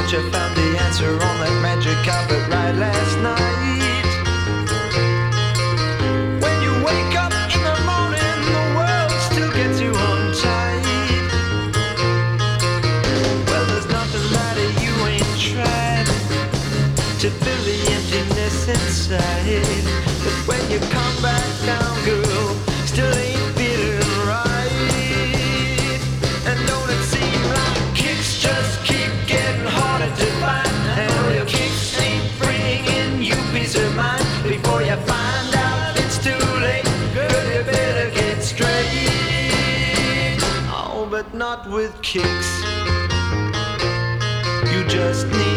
Thought you found the answer on that magic carpet ride last night. When you wake up in the morning, the world still gets you on tight. Well, there's nothing that you ain't tried to fill the emptiness inside. But when you come back down, girl, still ain't feeling right. And don't it seem like kicks just keep getting harder to find? And your kicks ain't bringing you peace of mind. Before you find out it's too late, girl, you better get straight. Oh, but not with kicks. You just need